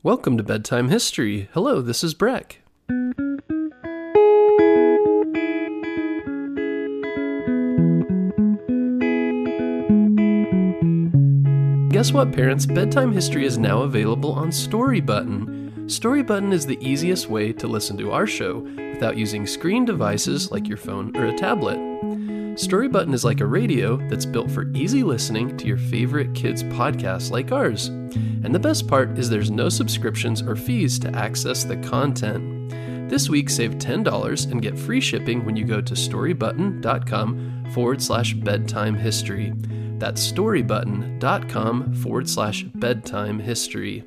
Welcome to Bedtime History. Hello, this is Breck. Guess what, parents? Bedtime History is now available on Storybutton. Storybutton is the easiest way to listen to our show without using screen devices like your phone or a tablet. Storybutton is like a radio that's built for easy listening to your favorite kids' podcasts like ours. And the best part is there's no subscriptions or fees to access the content. This week, save $10 and get free shipping when you go to storybutton.com/bedtime history. That's storybutton.com/bedtime history.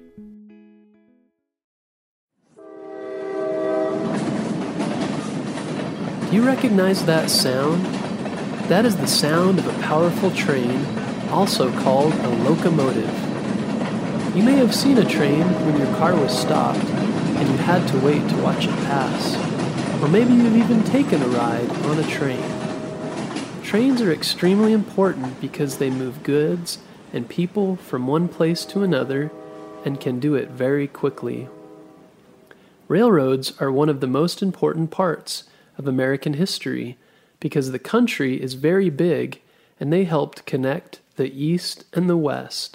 Do you recognize that sound? That is the sound of a powerful train, also called a locomotive. You may have seen a train when your car was stopped and you had to wait to watch it pass. Or maybe you've even taken a ride on a train. Trains are extremely important because they move goods and people from one place to another and can do it very quickly. Railroads are one of the most important parts of American history because the country is very big and they helped connect the East and the West.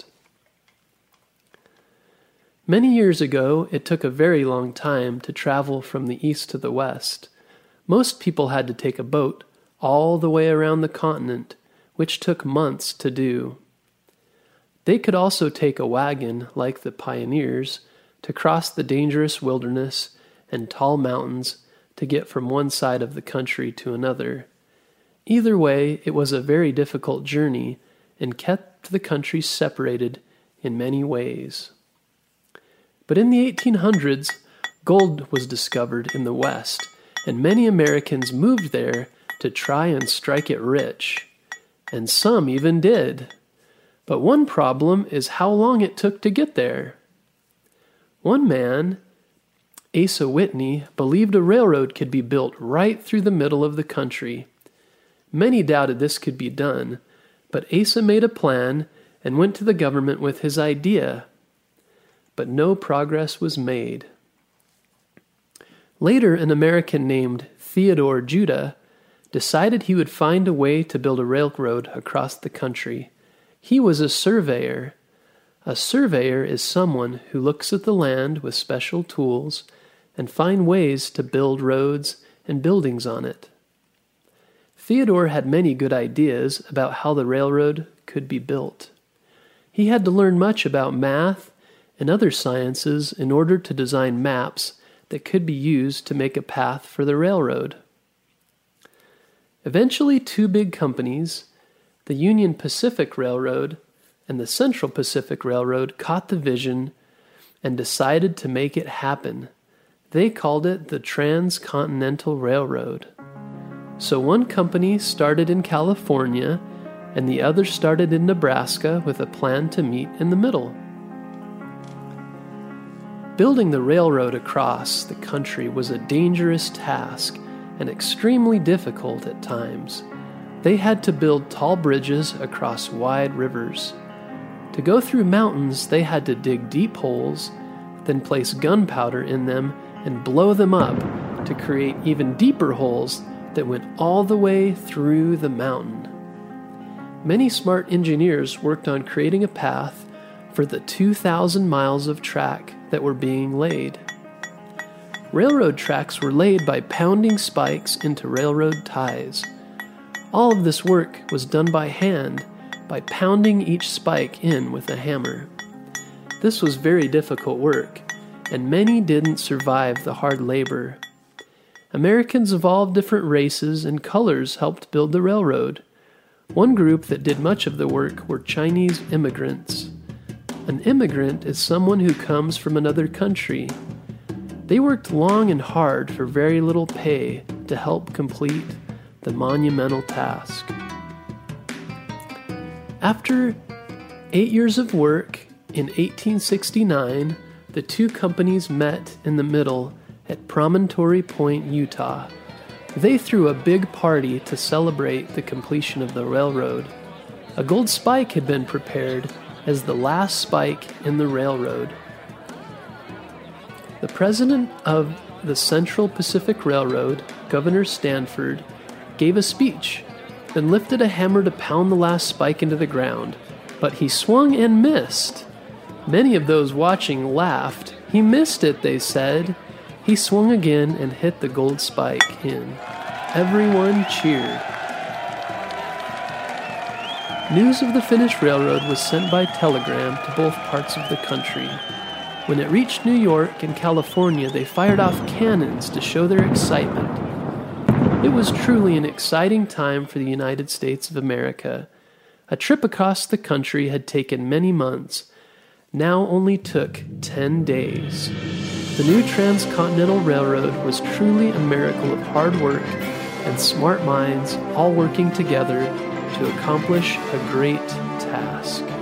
Many years ago, it took a very long time to travel from the East to the West. Most people had to take a boat all the way around the continent, which took months to do. They could also take a wagon, like the pioneers, to cross the dangerous wilderness and tall mountains to get from one side of the country to another. Either way, it was a very difficult journey and kept the country separated in many ways. But in the 1800s, gold was discovered in the West, and many Americans moved there to try and strike it rich. And some even did. But one problem is how long it took to get there. One man, Asa Whitney, believed a railroad could be built right through the middle of the country. Many doubted this could be done, but Asa made a plan and went to the government with his idea. But no progress was made. Later, an American named Theodore Judah decided he would find a way to build a railroad across the country. He was a surveyor. A surveyor is someone who looks at the land with special tools and find ways to build roads and buildings on it. Theodore had many good ideas about how the railroad could be built. He had to learn much about math and other sciences in order to design maps that could be used to make a path for the railroad. Eventually, two big companies, the Union Pacific Railroad and the Central Pacific Railroad, caught the vision and decided to make it happen. They called it the Transcontinental Railroad. So one company started in California and the other started in Nebraska with a plan to meet in the middle. Building the railroad across the country was a dangerous task and extremely difficult at times. They had to build tall bridges across wide rivers. To go through mountains, they had to dig deep holes, then place gunpowder in them and blow them up to create even deeper holes that went all the way through the mountain. Many smart engineers worked on creating a path for the 2,000 miles of track that were being laid. Railroad tracks were laid by pounding spikes into railroad ties. All of this work was done by hand, by pounding each spike in with a hammer. This was very difficult work, and many didn't survive the hard labor. Americans of all different races and colors helped build the railroad. One group that did much of the work were Chinese immigrants. An immigrant is someone who comes from another country. They worked long and hard for very little pay to help complete the monumental task. After 8 years of work, in 1869, the two companies met in the middle at Promontory Point, Utah. They threw a big party to celebrate the completion of the railroad. A gold spike had been prepared as the last spike in the railroad. The president of the Central Pacific Railroad, Governor Stanford, gave a speech, then lifted a hammer to pound the last spike into the ground. But he swung and missed. Many of those watching laughed. He missed it, they said. He swung again and hit the gold spike in. Everyone cheered. News of the finished railroad was sent by telegram to both parts of the country. When it reached New York and California, they fired off cannons to show their excitement. It was truly an exciting time for the United States of America. A trip across the country had taken many months, now only took 10 days. The new Transcontinental Railroad was truly a miracle of hard work and smart minds all working together to accomplish a great task.